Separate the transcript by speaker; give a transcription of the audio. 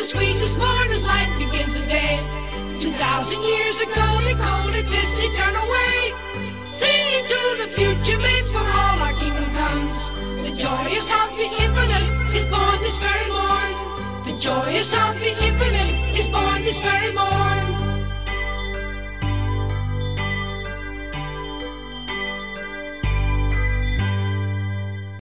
Speaker 1: sweetest morn as light begins the day. 2,000 years ago they called it this eternal way. Singing to the future made for